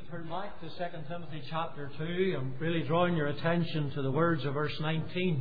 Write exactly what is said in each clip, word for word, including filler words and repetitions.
Turn back to Second Timothy chapter two. I'm really drawing your attention to the words of verse nineteen.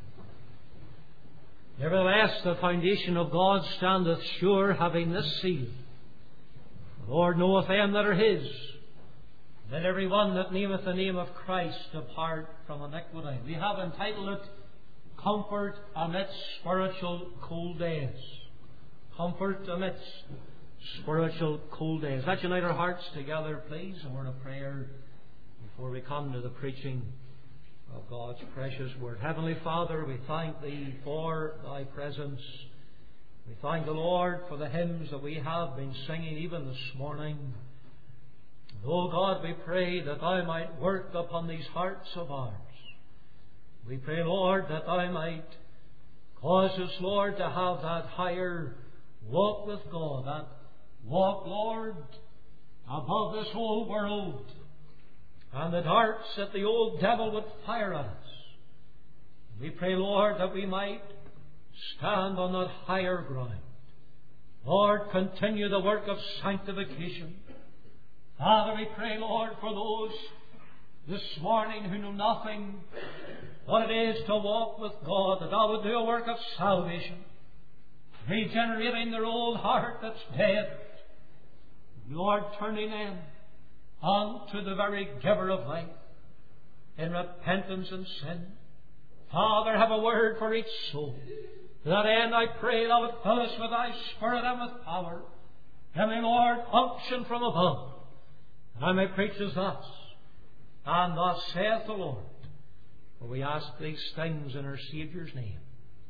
Nevertheless, the foundation of God standeth sure, having this seal. The Lord knoweth them that are His. Let every one that nameth the name of Christ depart from iniquity. We have entitled it, Comfort Amidst Spiritual Cold Days. Comfort amidst spiritual cold days. Let's unite our hearts together, please, a word of prayer before we come to the preaching of God's precious word. Heavenly Father, we thank Thee for Thy presence. We thank the Lord for the hymns that we have been singing even this morning. And, oh God, we pray that Thou might work upon these hearts of ours. We pray, Lord, that Thou might cause us, Lord, to have that higher walk with God, that walk, Lord, above this whole world and the darts that the old devil would fire at us. We pray, Lord, that we might stand on that higher ground. Lord, continue the work of sanctification. Father, we pray, Lord, for those this morning who know nothing what it is to walk with God, that Thou would do a work of salvation, regenerating their old heart that's dead. Lord, turning them unto the very giver of life in repentance and sin. Father, have a word for each soul. To that end, I pray Thou would fill us with Thy Spirit and with power. Give me, Lord, unction from above, and I may preach as thus, and thus saith the Lord. For we ask these things in our Saviour's name.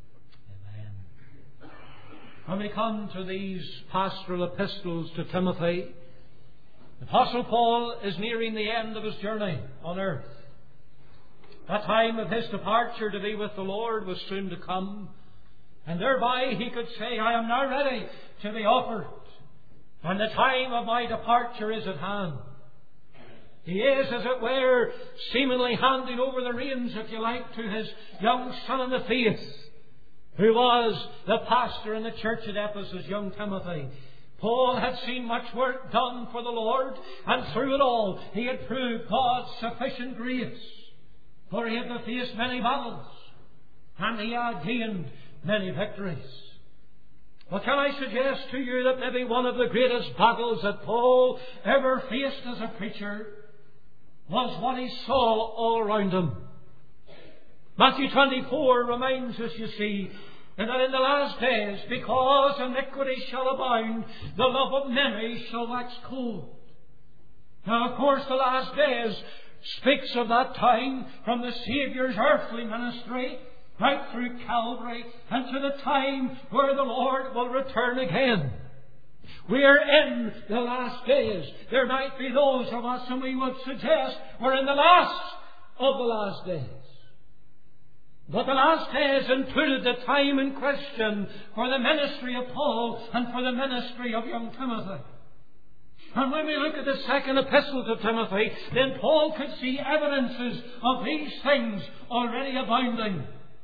When we come to these pastoral epistles to Timothy, the Apostle Paul is nearing the end of his journey on earth. The time of his departure to be with the Lord was soon to come, and thereby he could say, I am now ready to be offered, and the time of my departure is at hand. He is, as it were, seemingly handing over the reins, if you like, to his young son in the faith, who was the pastor in the church at Ephesus, young Timothy. Paul had seen much work done for the Lord, and through it all he had proved God's sufficient grace. For he had to face many battles, and he had gained many victories. Well, can I suggest to you that maybe one of the greatest battles that Paul ever faced as a preacher was what he saw all around him. Matthew twenty-four reminds us, you see, and that in the last days, because iniquity shall abound, the love of many shall wax cold. Now, of course, the last days speaks of that time from the Saviour's earthly ministry right through Calvary and to the time where the Lord will return again. We are in the last days. There might be those of us whom we would suggest we're in the last of the last days. But the last days included the time in question for the ministry of Paul and for the ministry of young Timothy. And when we look at the second epistle to Timothy, then Paul could see evidences of these things already abounding.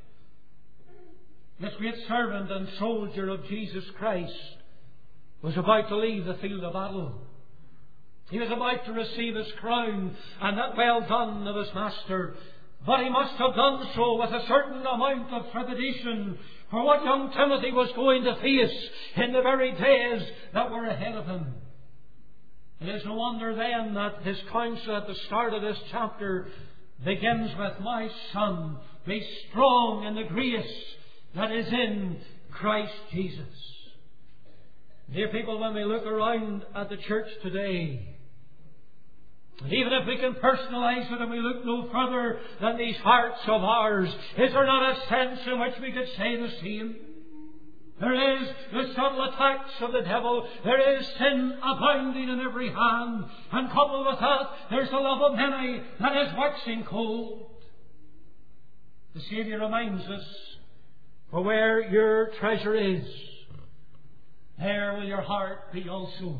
This great servant and soldier of Jesus Christ was about to leave the field of battle. He was about to receive his crown and that well done of his master. But he must have done so with a certain amount of trepidation for what young Timothy was going to face in the very days that were ahead of him. It is no wonder then that his counsel at the start of this chapter begins with, My son, be strong in the grace that is in Christ Jesus. Dear people, when we look around at the church today, and even if we can personalize it and we look no further than these hearts of ours, is there not a sense in which we could say the same? There is the subtle attacks of the devil. There is sin abounding in every hand. And coupled with that, there's the love of many that is waxing cold. The Saviour reminds us, for where your treasure is, there will your heart be also.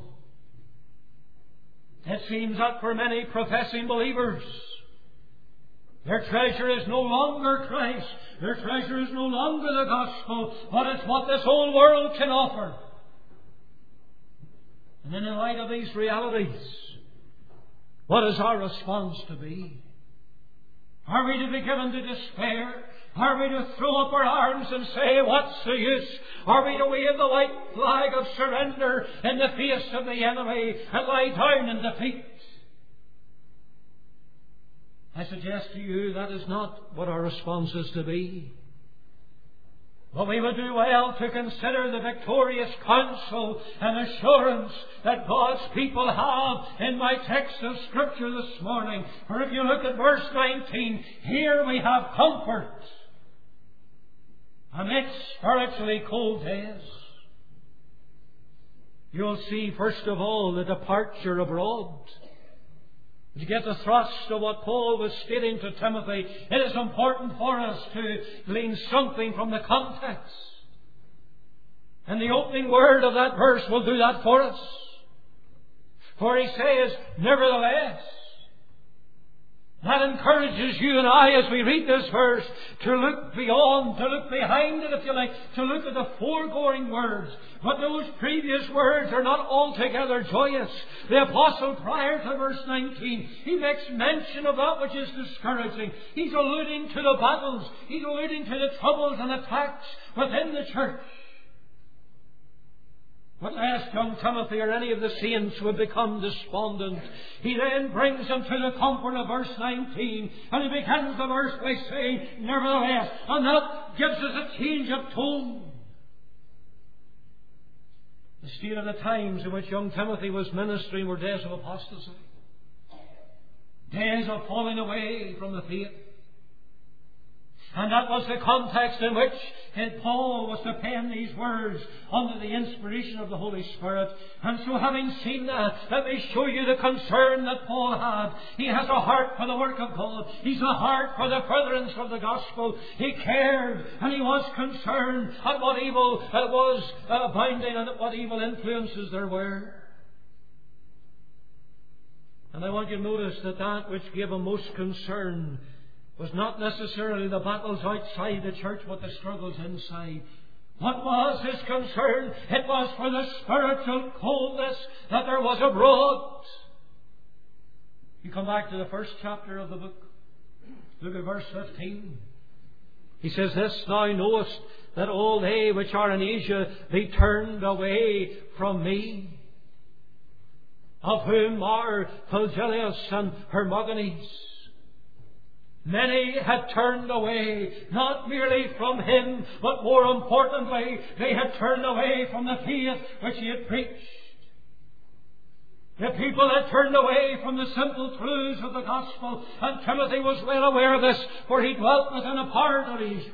It seems that for many professing believers, their treasure is no longer Christ. Their treasure is no longer the gospel, but it's what this whole world can offer. And in the light of these realities, What is our response to be? Are we to be given to despair? Are we to throw up our arms and say, what's the use? Are we to wave the white flag of surrender in the face of the enemy and lie down in defeat? I suggest to you that is not what our response is to be. But we would do well to consider the victorious counsel and assurance that God's people have in my text of Scripture this morning. For if you look at verse nineteen, here we have comfort amidst spiritually cold days. You'll see, first of all, the departure abroad. To get the thrust of what Paul was stating to Timothy, it is important for us to glean something from the context. And the opening word of that verse will do that for us. For he says, nevertheless. That encourages you and I as we read this verse to look beyond, to look behind it if you like, to look at the foregoing words. But those previous words are not altogether joyous. The apostle, prior to verse nineteen, he makes mention of that which is discouraging. He's alluding to the battles. He's alluding to the troubles and attacks within the church. But lest young Timothy or any of the saints would become despondent, he then brings them to the comfort of verse nineteen, and he begins the verse by saying, nevertheless, and that gives us a change of tone. The state of the times in which young Timothy was ministering were days of apostasy, days of falling away from the faith. And that was the context in which Paul was to pen these words under the inspiration of the Holy Spirit. And so, having seen that, let me show you the concern that Paul had. He has a heart for the work of God. He's a heart for the furtherance of the gospel. He cared and he was concerned at what evil uh, was uh, abounding and at what evil influences there were. And I want you to notice that that which gave him most concern was not necessarily the battles outside the church, but the struggles inside. What was his concern? It was for the spiritual coldness that there was abroad. You come back to the first chapter of the book. Look at verse fifteen. He says, this thou knowest, that all they which are in Asia, they turned away from me, of whom are Phygellus and Hermogenes. Many had turned away, not merely from him, but more importantly, they had turned away from the faith which he had preached. The people had turned away from the simple truths of the gospel, and Timothy was well aware of this, for he dwelt within a part of Asia.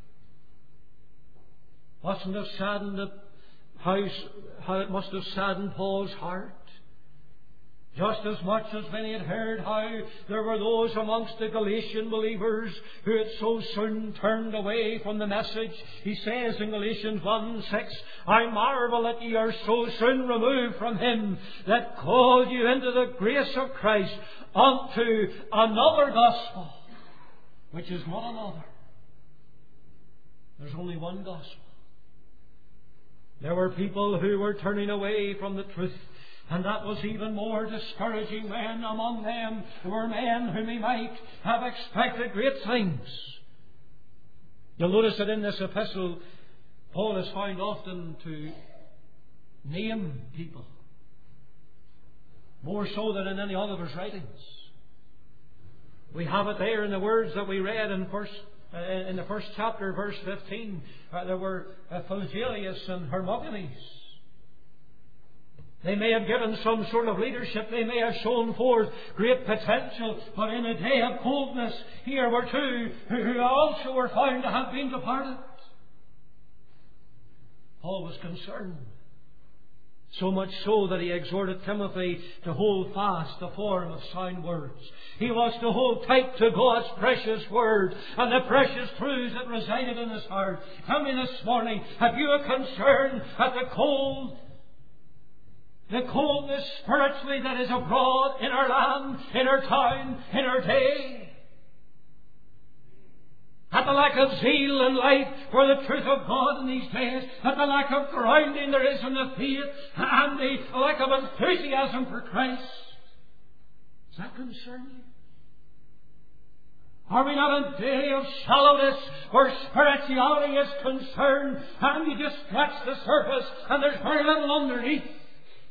Wasn't it saddened that how, how it must have saddened Paul's heart? Just as much as when he had heard how there were those amongst the Galatian believers who had so soon turned away from the message. He says in Galatians one six, I marvel that ye are so soon removed from him that called you into the grace of Christ unto another gospel, which is not another. There's only one gospel. There were people who were turning away from the truth. And that was even more discouraging when among them were men whom he might have expected great things. You'll notice that in this epistle, Paul is found often to name people, more so than in any other of his writings. We have it there in the words that we read in first uh, in the first chapter, verse fifteen. Uh, there were uh, Phygellus and Hermogenes. They may have given some sort of leadership. They may have shown forth great potential. But in a day of coldness, here were two who also were found to have been departed. Paul was concerned. So much so that he exhorted Timothy to hold fast the form of sound words. He was to hold tight to God's precious word and the precious truths that resided in his heart. Tell me this morning, have you a concern at the cold The coldness spiritually that is abroad in our land, in our town, in our day? At the lack of zeal and life for the truth of God in these days, at the lack of grounding there is in the faith, and the lack of enthusiasm for Christ. that concern you? Are we not in a day of shallowness where spirituality is concerned and you just scratch the surface and there's very little underneath? Does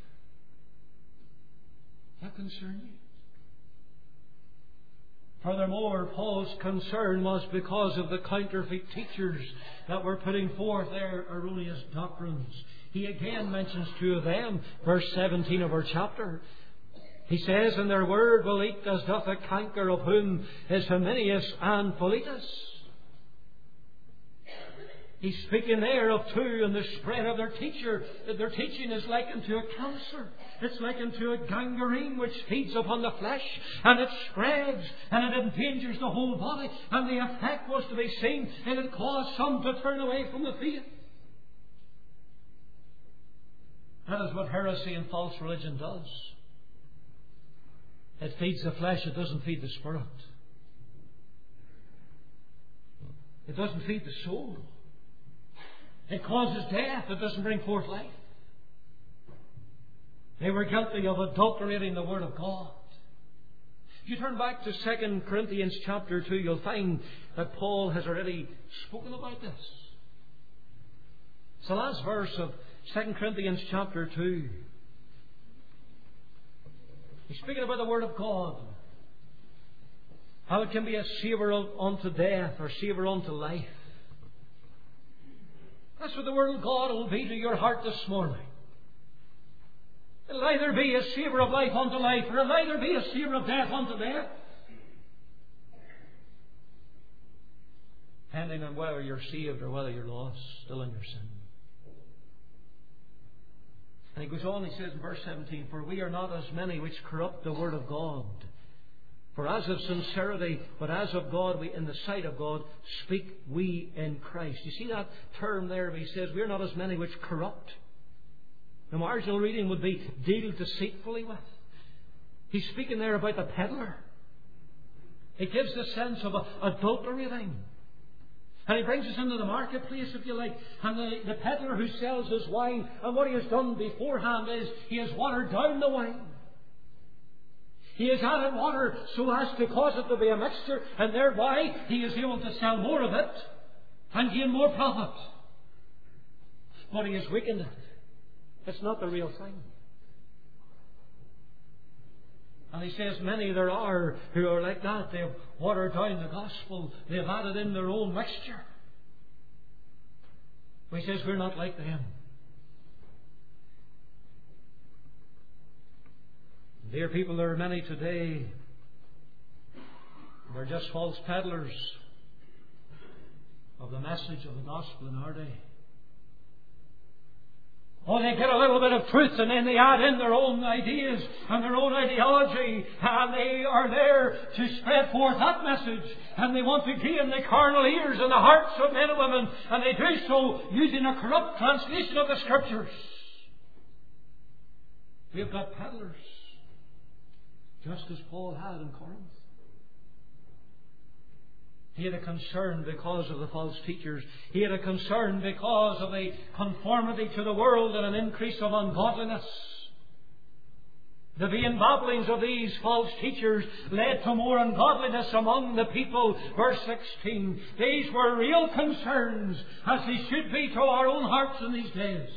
that concern you? Furthermore, Paul's concern was because of the counterfeit teachers that were putting forth their erroneous doctrines. He again mentions two of them, verse seventeen of our chapter. He says, "And their word will eat as doth a canker, of whom is Hymenaeus and Philetus." He's speaking there of two and the spread of their teacher. Their teaching is likened to a cancer. It's likened to a gangrene which feeds upon the flesh, and it spreads and it endangers the whole body. And the effect was to be seen, and it caused some to turn away from the faith. That is what heresy and false religion does. It feeds the flesh, it doesn't feed the spirit. It doesn't feed the soul. It causes death, it doesn't bring forth life. They were guilty of adulterating the Word of God. If you turn back to Second Corinthians chapter two, you'll find that Paul has already spoken about this. It's the last verse of Second Corinthians chapter two. He's speaking about the Word of God. How it can be a savour unto death or savour unto life. That's what the Word of God will be to your heart this morning. It'll either be a savour of life unto life, or it'll either be a savour of death unto death. Depending on whether you're saved or whether you're lost, still in your sin. And he goes on, he says in verse seventeen, "For we are not as many which corrupt the Word of God. For as of sincerity, but as of God, we in the sight of God, speak we in Christ." You see that term there? He says, "We are not as many which corrupt." The marginal reading would be "deal deceitfully with." He's speaking there about the peddler. It gives the sense of adulterating. And he brings us into the marketplace, if you like. And the, the peddler who sells his wine, and what he has done beforehand is he has watered down the wine. He has added water so as to cause it to be a mixture, and thereby he is able to sell more of it and gain more profit. But he has weakened it. It's not the real thing. And he says many there are who are like that. They've watered down the gospel. They've added in their own mixture. But he says we're not like them. Dear people, there are many today. They're just false peddlers of the message of the gospel in our day. Oh, they get a little bit of truth and then they add in their own ideas and their own ideology, and they are there to spread forth that message, and they want to gain the carnal ears and the hearts of men and women, and they do so using a corrupt translation of the Scriptures. We've got peddlers, just as Paul had in Corinth. He had a concern because of the false teachers. He had a concern because of a conformity to the world and an increase of ungodliness. The vain babblings of these false teachers led to more ungodliness among the people. Verse sixteen. These were real concerns, as they should be to our own hearts in these days.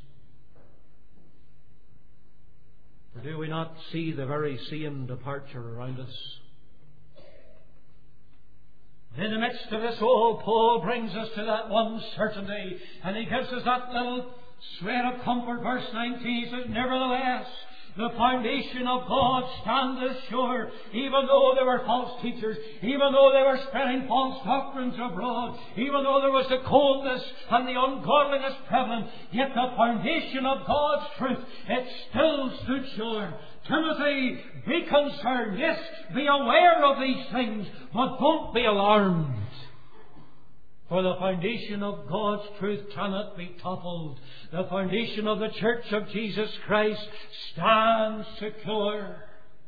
For do we not see the very same departure around us? In the midst of this all, Paul brings us to that one certainty, and he gives us that little shred of comfort. Verse nineteen, he says, "Nevertheless, the foundation of God standeth sure, even though there were false teachers, even though they were spreading false doctrines abroad, even though there was the coldness and the ungodliness prevalent, yet the foundation of God's truth, it still stood sure." Timothy, be concerned. Yes, be aware of these things, but don't be alarmed. For the foundation of God's truth cannot be toppled. The foundation of the Church of Jesus Christ stands secure.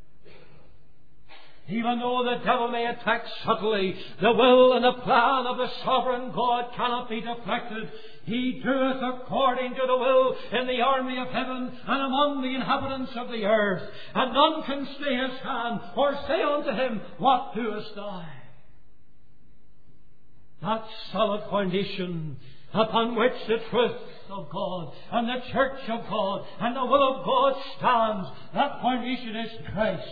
Even though the devil may attack subtly, the will and the plan of the sovereign God cannot be deflected. He doeth according to the will in the army of heaven and among the inhabitants of the earth. And none can stay his hand or say unto him, What doest thou? That solid foundation upon which the truth of God and the church of God and the will of God stands, that foundation is Christ.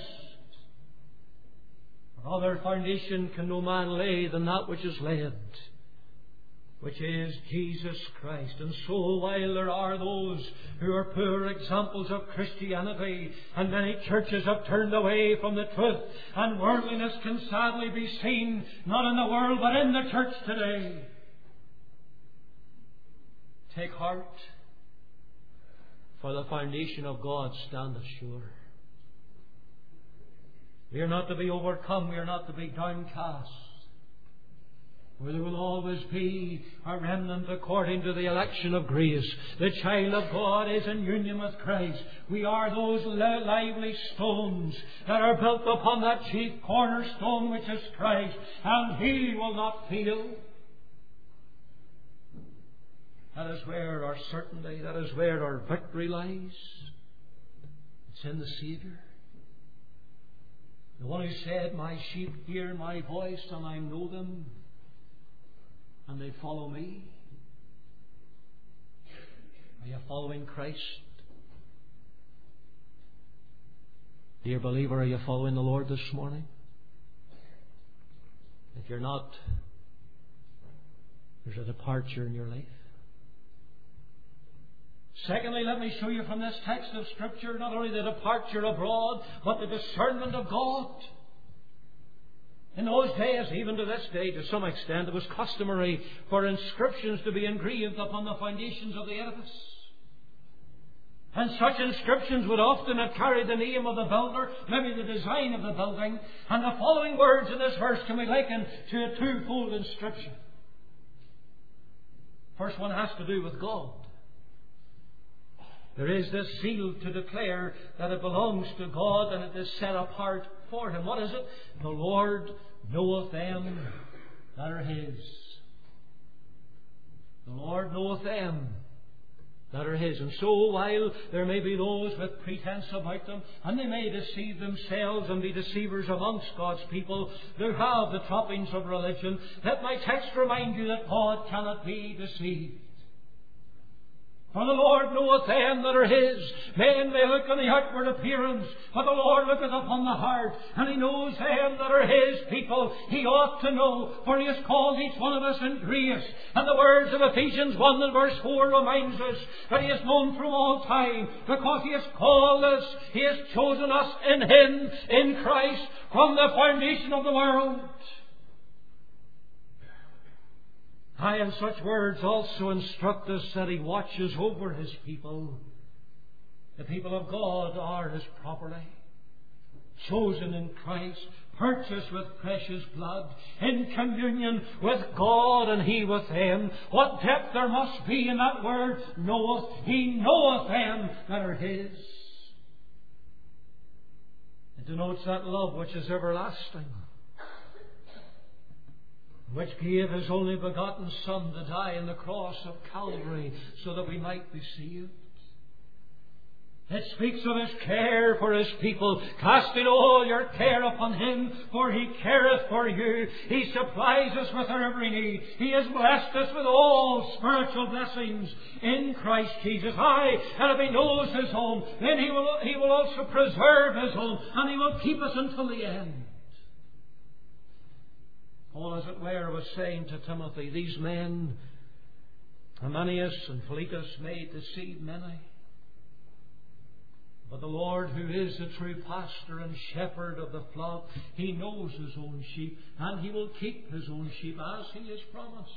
Other foundation can no man lay than that which is laid, which is Jesus Christ. And so while there are those who are poor examples of Christianity, and many churches have turned away from the truth, and worldliness can sadly be seen, not in the world but in the church today, take heart, for the foundation of God standeth sure. We are not to be overcome, we are not to be downcast. For there will always be a remnant according to the election of grace. The child of God is in union with Christ. We are those lively stones that are built upon that chief cornerstone which is Christ, and He will not fail. That is where our certainty, that is where our victory lies. It's in the Saviour. The one who said, My sheep hear my voice, and I know them, and they follow me. Are you following Christ? Dear believer, are you following the Lord this morning? If you're not, there's a departure in your life. Secondly, let me show you from this text of Scripture not only the departure abroad, but the discernment of God. In those days, even to this day, to some extent, it was customary for inscriptions to be engraved upon the foundations of the edifice. And such inscriptions would often have carried the name of the builder, maybe the design of the building. And the following words in this verse can be likened to a twofold inscription. First one has to do with God. There is this seal to declare that it belongs to God and it is set apart for Him. What is it? The Lord knoweth them that are His. The Lord knoweth them that are His. And so while there may be those with pretense about them, and they may deceive themselves and be deceivers amongst God's people who have the trappings of religion, let my text remind you that God cannot be deceived. For the Lord knoweth them that are His. Men may look on the outward appearance, but the Lord looketh upon the heart, and He knows them that are His people. He ought to know, for He has called each one of us in grace. And the words of Ephesians one and verse four reminds us that He has known from all time, because He has called us, He has chosen us in Him, in Christ, from the foundation of the world. I, in such words, also instruct us that He watches over His people. The people of God are His property, chosen in Christ, purchased with precious blood, in communion with God and He with them. What depth there must be in that word, knoweth. He knoweth them that are His. It denotes that love which is everlasting, which gave His only begotten Son to die on the cross of Calvary so that we might be saved. It speaks of His care for His people. Casting all your care upon Him, for He careth for you. He supplies us with our every need. He has blessed us with all spiritual blessings in Christ Jesus. Aye, and if He knows His own, then He will, He will also preserve His own, and He will keep us until the end. Paul, as it were, was saying to Timothy, these men, Hymenaeus and Philetus, may deceive many. But the Lord, who is the true pastor and shepherd of the flock, He knows His own sheep, and He will keep His own sheep as He has promised.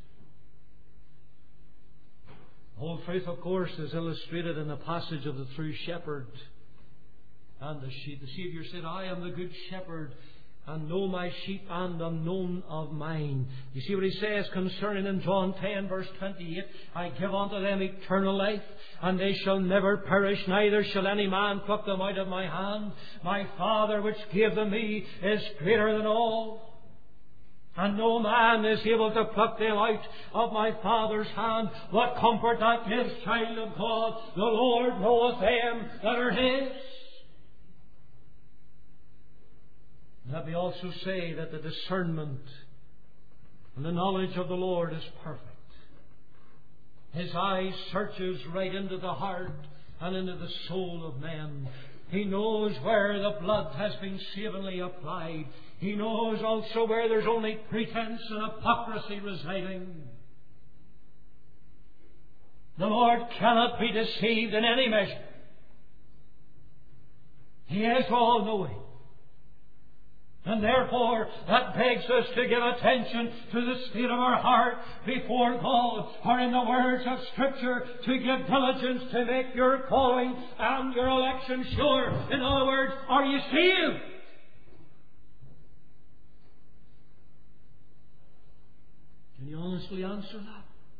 The whole truth, of course, is illustrated in the passage of the true shepherd and the sheep. The Saviour said, I am the good shepherd, and know my sheep, and am known of mine. You see what He says concerning in John ten verse twenty-eight, I give unto them eternal life, and they shall never perish, neither shall any man pluck them out of my hand. My Father which gave them me is greater than all, and no man is able to pluck them out of my Father's hand. What comfort that gives, child of God! The Lord knoweth them that are His. Let me also say that the discernment and the knowledge of the Lord is perfect. His eye searches right into the heart and into the soul of men. He knows where the blood has been savingly applied. He knows also where there's only pretense and hypocrisy residing. The Lord cannot be deceived in any measure. He is all-knowing. And therefore, that begs us to give attention to the state of our heart before God, or in the words of Scripture, to give diligence to make your calling and your election sure. In other words, are you saved? Can you honestly answer that?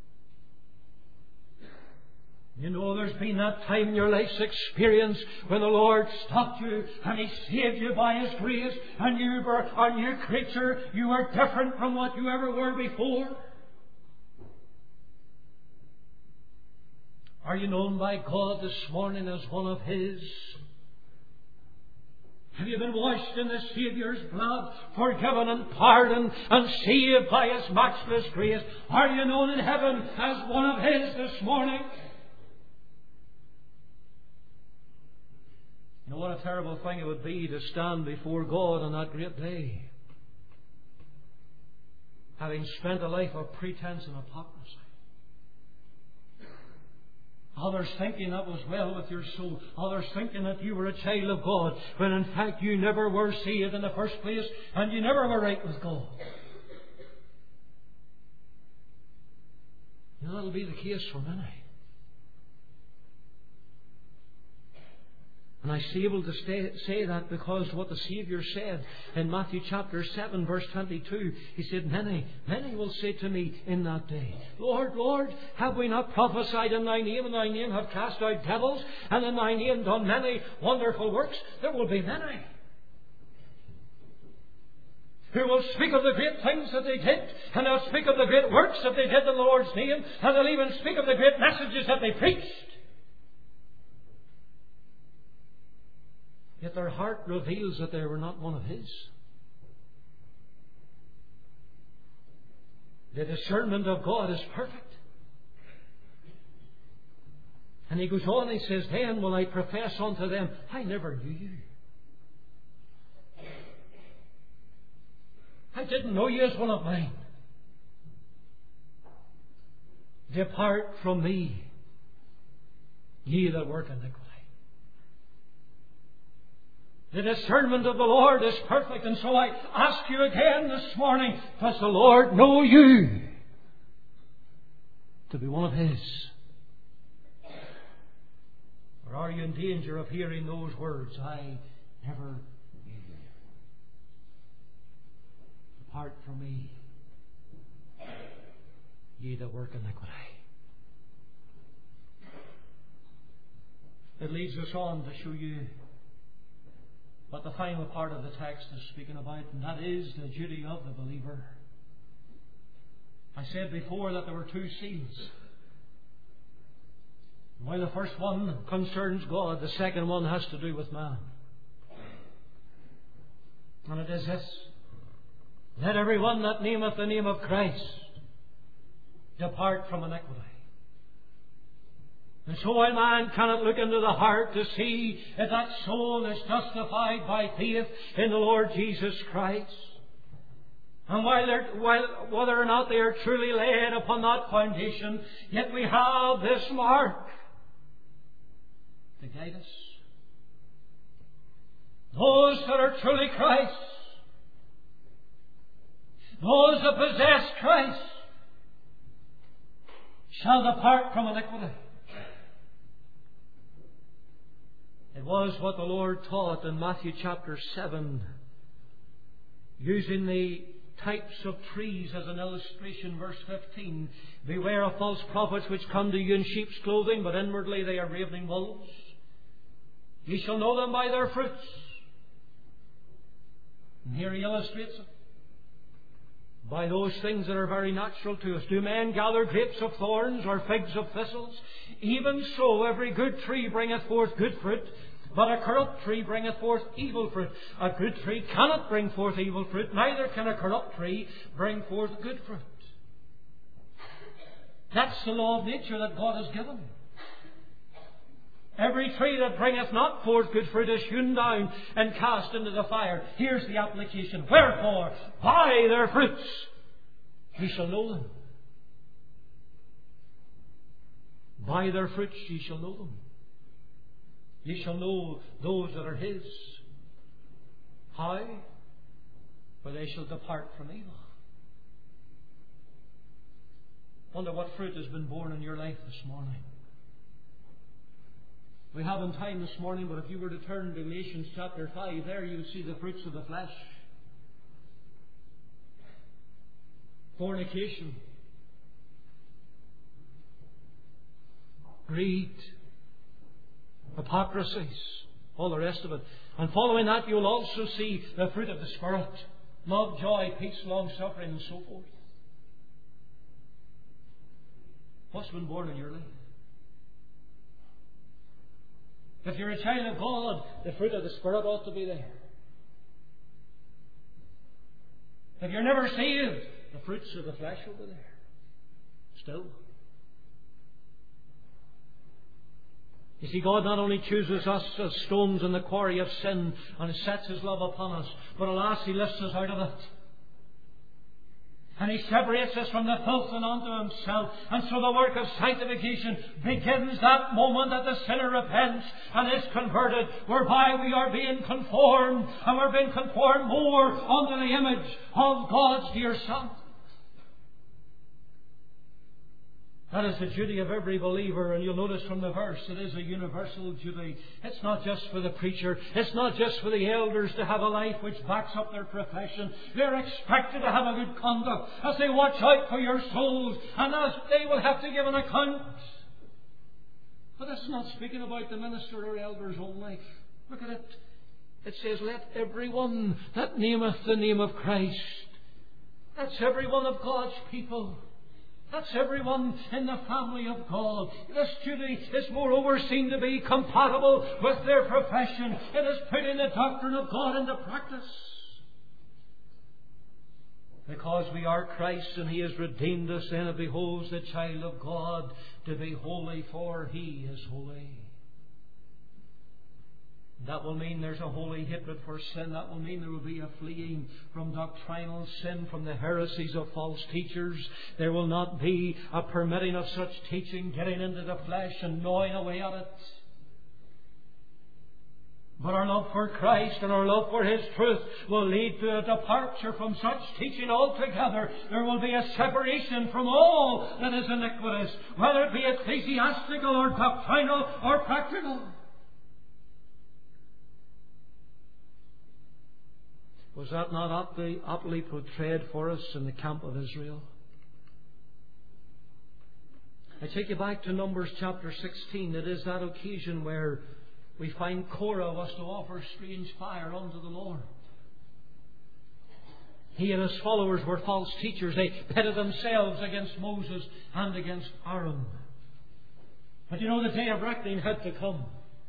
You know, there's been that time in your life's experience when the Lord stopped you and He saved you by His grace, and you were a new creature. You were different from what you ever were before. Are you known by God this morning as one of His? Have you been washed in the Saviour's blood, forgiven and pardoned, and saved by His matchless grace? Are you known in heaven as one of His this morning? You know what a terrible thing it would be to stand before God on that great day, having spent a life of pretense and hypocrisy. Others thinking that was well with your soul. Others thinking that you were a child of God, when in fact you never were saved in the first place, and you never were right with God. You know, that'll be the case for many. And I say able to stay, say that because what the Saviour said in Matthew chapter seven verse twenty-two. He said, Many, many will say to me in that day, Lord, Lord, have we not prophesied in Thy name, and Thy name have cast out devils, and in Thy name done many wonderful works? There will be many who will speak of the great things that they did, and they'll speak of the great works that they did in the Lord's name, and they'll even speak of the great messages that they preached. Yet their heart reveals that they were not one of His. The discernment of God is perfect. And He goes on, He says, Then will I profess unto them, I never knew you. I didn't know you as one of mine. Depart from me, ye that work iniquity. The discernment of the Lord is perfect, and so I ask you again this morning, does the Lord know you to be one of His? Or are you in danger of hearing those words, I never knew you? Depart from me, ye that work iniquity. It leads us on to show you what the final part of the text is speaking about, and that is the duty of the believer. I said before that there were two seals. While the first one concerns God, the second one has to do with man. And it is this: Let every one that nameth the name of Christ depart from iniquity. And so while man cannot look into the heart to see if that soul is justified by faith in the Lord Jesus Christ, and while, while whether or not they are truly laid upon that foundation, yet we have this mark to guide us. Those that are truly Christ's, those that possess Christ, shall depart from iniquity. It was what the Lord taught in Matthew chapter seven, using the types of trees as an illustration. Verse fifteen, Beware of false prophets which come to you in sheep's clothing, but inwardly they are ravening wolves. Ye shall know them by their fruits. And here he illustrates it. by those things that are very natural to us. Do men gather grapes of thorns or figs of thistles? Even so, every good tree bringeth forth good fruit, but a corrupt tree bringeth forth evil fruit. A good tree cannot bring forth evil fruit, neither can a corrupt tree bring forth good fruit. That's the law of nature that God has given. Every tree that bringeth not forth good fruit is hewn down and cast into the fire. Here's the application. Wherefore, by their fruits ye shall know them. By their fruits ye shall know them. Ye shall know those that are His. How? For they shall depart from evil. Wonder what fruit has been born in your life this morning. We haven't time this morning, but if you were to turn to Galatians chapter five, there you see the fruits of the flesh. Fornication, greed, hypocrisies, all the rest of it. And following that, you'll also see the fruit of the Spirit. Love, joy, peace, long-suffering, and so forth. What's been born in your life? If you're a child of God, the fruit of the Spirit ought to be there. If you're never saved, the fruits of the flesh will be there. Still. You see, God not only chooses us as stones in the quarry of sin and sets His love upon us, but alas, He lifts us out of it. And He separates us from the filth and unto Himself. And so the work of sanctification begins that moment that the sinner repents and is converted, whereby we are being conformed, and we're being conformed more unto the image of God's dear Son. That is the duty of every believer, and you'll notice from the verse it is a universal duty. It's not just for the preacher, it's not just for the elders to have a life which backs up their profession. They're expected to have a good conduct as they watch out for your souls, and as they will have to give an account. But this is not speaking about the minister or elder's own life. Look at it. It says, let everyone that nameth the name of Christ. That's every one of God's people. That's everyone in the family of God. This duty is moreover seen to be compatible with their profession. It is putting the doctrine of God into practice. Because we are Christ and He has redeemed us, and it behoves the child of God to be holy, for He is holy. That will mean there's a holy hatred for sin. That will mean there will be a fleeing from doctrinal sin, from the heresies of false teachers. There will not be a permitting of such teaching getting into the flesh and gnawing away at it. But our love for Christ and our love for His truth will lead to a departure from such teaching altogether. There will be a separation from all that is iniquitous, whether it be ecclesiastical or doctrinal or practical. Was that not aptly, aptly portrayed for us in the camp of Israel? I take you back to Numbers chapter sixteen. It is that occasion where we find Korah was to offer strange fire unto the Lord. He and his followers were false teachers. They pitted themselves against Moses and against Aaron. But you know, the day of reckoning had to come.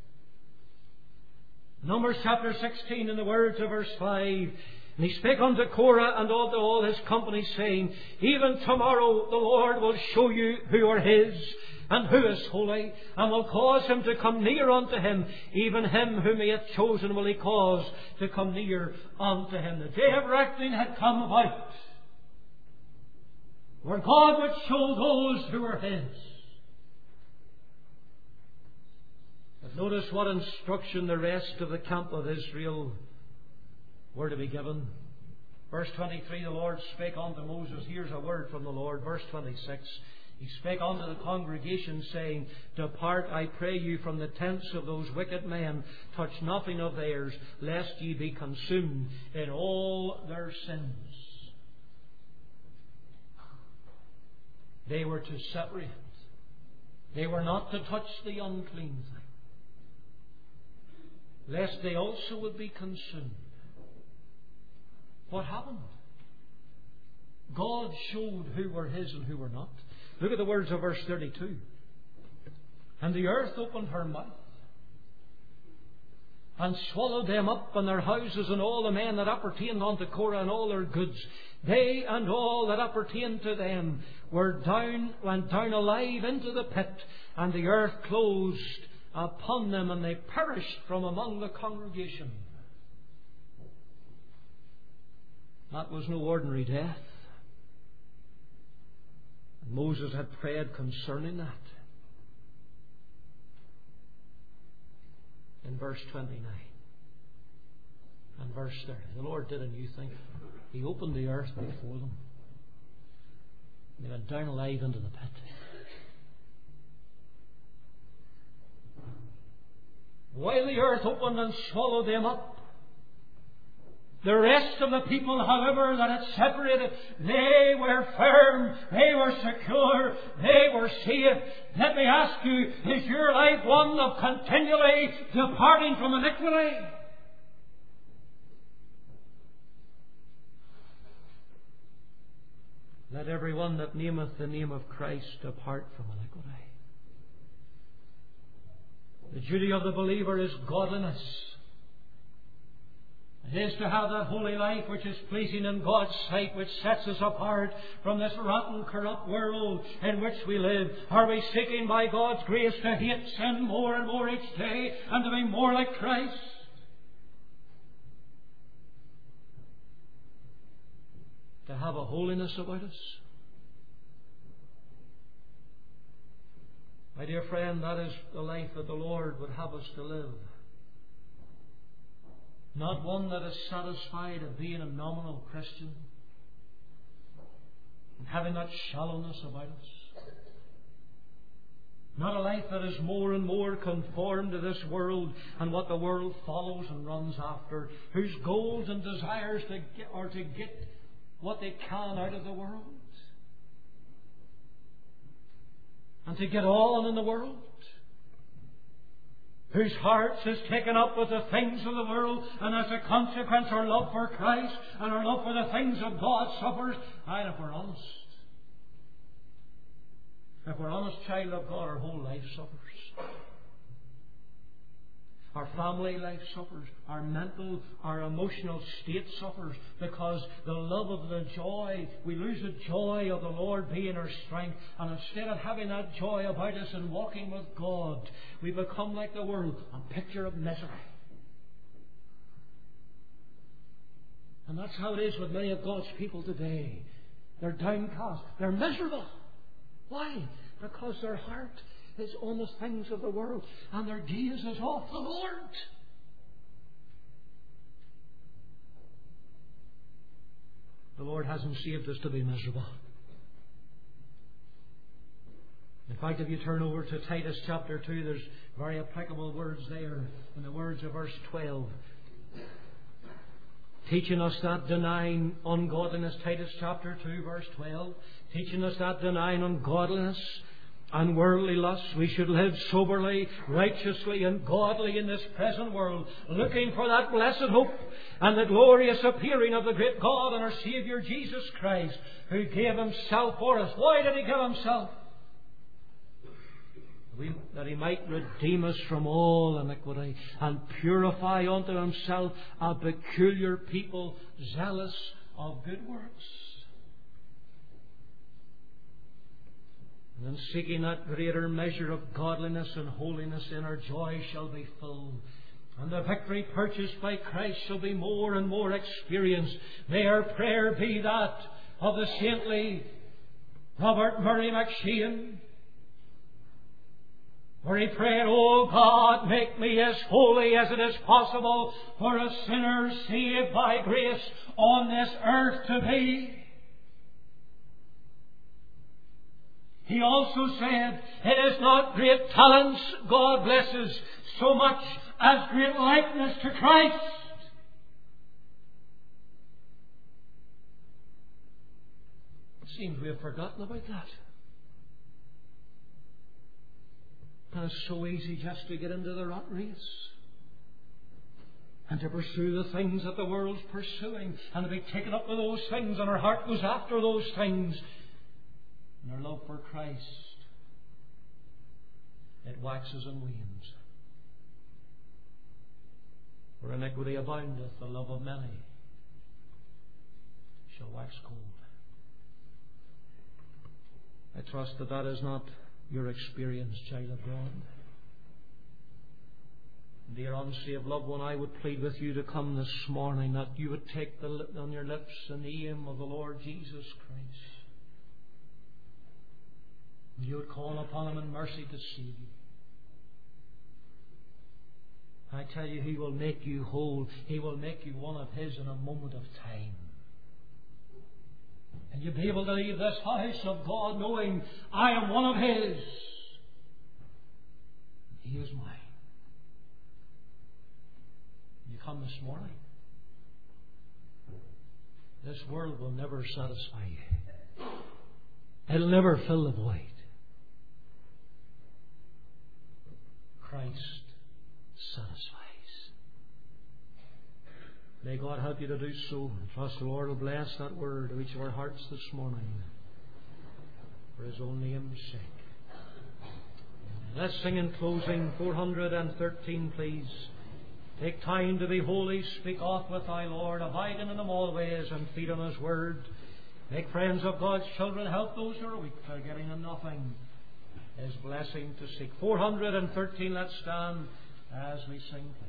Numbers chapter sixteen, in the words of verse five, and he spake unto Korah and unto all his company, saying, even tomorrow the Lord will show you who are His, and who is holy, and will cause him to come near unto Him. Even him whom He hath chosen will He cause to come near unto Him. The day of reckoning had come about, where God would show those who are His. But notice what instruction the rest of the camp of Israel were to be given. Verse twenty-three, the Lord spake unto Moses. Here's a word from the Lord. Verse twenty-six, He spake unto the congregation, saying, depart, I pray you, from the tents of those wicked men. Touch nothing of theirs, lest ye be consumed in all their sins. They were to separate. They were not to touch the unclean thing, lest they also would be consumed. What happened? God showed who were His and who were not. Look at the words of verse thirty-two. And the earth opened her mouth, and swallowed them up and their houses and all the men that appertained unto Korah and all their goods. They and all that appertained to them were down, went down alive into the pit, and the earth closed upon them, and they perished from among the congregation. That was no ordinary death. And Moses had prayed concerning that. In verse twenty-nine and verse thirty, the Lord did a new thing. He opened the earth before them. They went down alive into the pit. While the earth opened and swallowed them up, the rest of the people, however, that had separated, they were firm, they were secure, they were safe. Let me ask you, is your life one of continually departing from iniquity? Let everyone that nameth the name of Christ depart from iniquity. The duty of the believer is godliness. It is to have that holy life which is pleasing in God's sight, which sets us apart from this rotten, corrupt world in which we live. Are we seeking by God's grace to hate sin more and more each day and to be more like Christ? To have a holiness about us? My dear friend, that is the life that the Lord would have us to live. Not one that is satisfied of being a nominal Christian and having that shallowness about us. Not a life that is more and more conformed to this world and what the world follows and runs after, whose goals and desires to get, are to get what they can out of the world and to get on in the world, whose hearts is taken up with the things of the world, and as a consequence our love for Christ and our love for the things of God suffers. And if we're honest, if we're honest, child of God, our whole life suffers. Our family life suffers. Our mental, our emotional state suffers, because the love of the joy, we lose the joy of the Lord being our strength. And instead of having that joy about us and walking with God, we become like the world, a picture of misery. And that's how it is with many of God's people today. They're downcast. They're miserable. Why? Because their heart is on the things of the world, and their gaze is off the Lord. The Lord hasn't saved us to be miserable. In fact, if you turn over to Titus chapter two, there's very applicable words there in the words of verse twelve. Teaching us that denying ungodliness, Titus chapter two, verse twelve. Teaching us that denying ungodliness and worldly lusts, we should live soberly, righteously and godly in this present world, looking for that blessed hope and the glorious appearing of the great God and our Saviour Jesus Christ, who gave Himself for us. Why did He give Himself? We, that He might redeem us from all iniquity and purify unto Himself a peculiar people, zealous of good works. And in seeking that greater measure of godliness and holiness, in our joy shall be full. And the victory purchased by Christ shall be more and more experienced. May our prayer be that of the saintly Robert Murray McShane, where he prayed, "O God, make me as holy as it is possible for a sinner saved by grace on this earth to be." He also said, "It is not great talents God blesses so much as great likeness to Christ." It seems we have forgotten about that. And it's so easy just to get into the rat race. and to pursue the things that the world's pursuing, and to be taken up with those things, and our heart goes after those things, and our love for Christ, it waxes and wanes. Where iniquity aboundeth, the love of many shall wax cold. I trust that that is not your experience, child of God. Dear unsaved loved one, I would plead with you to come this morning, that you would take the, on your lips the name of the Lord Jesus Christ. You would call upon Him in mercy to save you. I tell you, He will make you whole. He will make you one of His in a moment of time. And you'll be able to leave this house of God knowing, I am one of His. He is mine. You come this morning. This world will never satisfy you. It'll never fill the void. Christ satisfies. May God help you to do so. And trust the Lord will bless that word to each of our hearts this morning, for His own name's sake. Let's sing in closing four hundred thirteen, please. Take time to be holy, speak oft with thy Lord, abide in Him always, and feed on His word. Make friends of God's children, help those who are weak, forgetting in nothing His blessing to seek. four hundred thirteen, let's stand as we sing, please.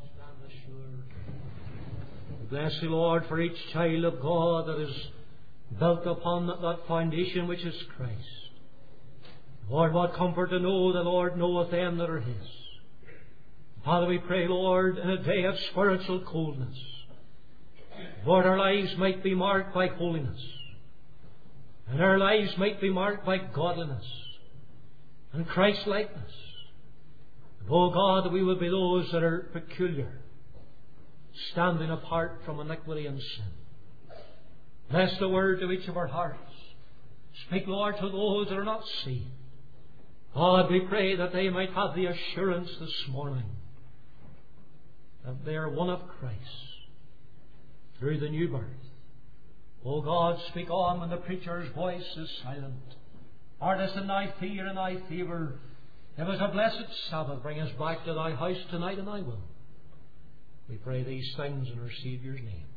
Bless you, Lord, for each child of God that is built upon that, that foundation which is Christ. Lord, what comfort to know the Lord knoweth them that are His. Father, we pray, Lord, in a day of spiritual coldness, Lord, our lives might be marked by holiness, and our lives might be marked by godliness and Christ-likeness. Oh God, that we will be those that are peculiar, standing apart from iniquity and sin. Bless the word to each of our hearts. Speak, Lord, to those that are not saved. God, we pray that they might have the assurance this morning that they are one of Christ through the new birth. O God, speak on when the preacher's voice is silent. Artist in thy fear and thy favour, give us a blessed Sabbath. Bring us back to thy house tonight, and I will. We pray these things in our Saviour's name.